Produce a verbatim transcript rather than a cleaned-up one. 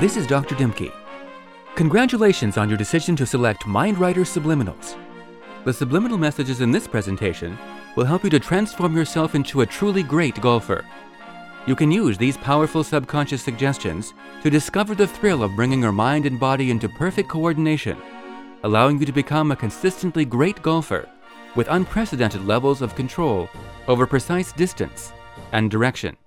this is Doctor Dimke. Congratulations on your decision to select MindWriter Subliminals. The subliminal messages in this presentation will help you to transform yourself into a truly great golfer. You can use these powerful subconscious suggestions to discover the thrill of bringing your mind and body into perfect coordination, allowing you to become a consistently great golfer with unprecedented levels of control over precise distance and direction.